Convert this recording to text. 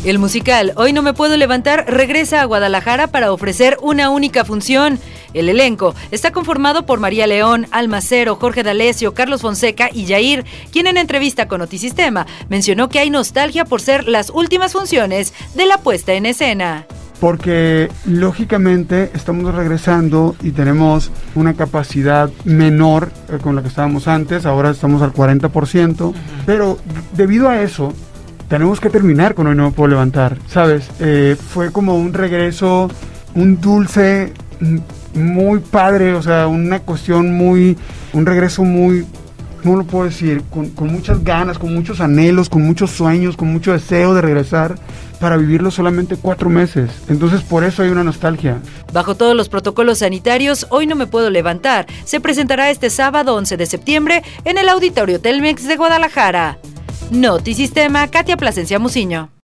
El musical Hoy no me puedo levantar regresa a Guadalajara para ofrecer una única función. El elenco está conformado por María León, Alma Cero, Jorge D'Alessio, Carlos Fonseca y Yair, quien en entrevista con Notisistema mencionó que hay nostalgia por ser las últimas funciones de la puesta en escena. Porque lógicamente estamos regresando y tenemos una capacidad menor con la que estábamos antes, ahora estamos al 40%, pero debido a eso tenemos que terminar con Hoy no me puedo levantar, ¿sabes? Fue como un regreso, un dulce muy padre, o sea, una cuestión un regreso muy, ¿cómo lo puedo decir? Con muchas ganas, con muchos anhelos, con muchos sueños, con mucho deseo de regresar para vivirlo solamente 4 meses. Entonces por eso hay una nostalgia. Bajo todos los protocolos sanitarios, Hoy no me puedo levantar se presentará este sábado 11 de septiembre en el Auditorio Telmex de Guadalajara. Notisistema, Katia Plasencia Muciño.